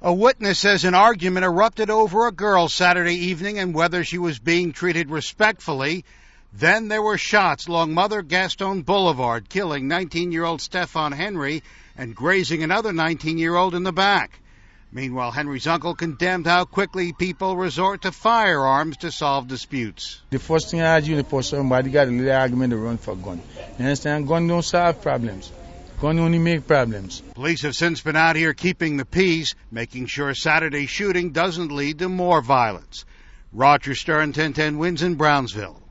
A witness says an argument erupted over a girl Saturday evening and whether she was being treated respectfully. Then there were shots along Mother Gaston Boulevard, killing 19-year-old Stefan Henry and grazing another 19-year-old in the back. Meanwhile, Henry's uncle condemned how quickly people resort to firearms to solve disputes. The first thing I do for somebody got a little argument to run for a gun. You understand? Gun don't solve problems. Gun only make problems. Police have since been out here keeping the peace, making sure Saturday's shooting doesn't lead to more violence. Roger Stern, 1010 Wins in Brownsville.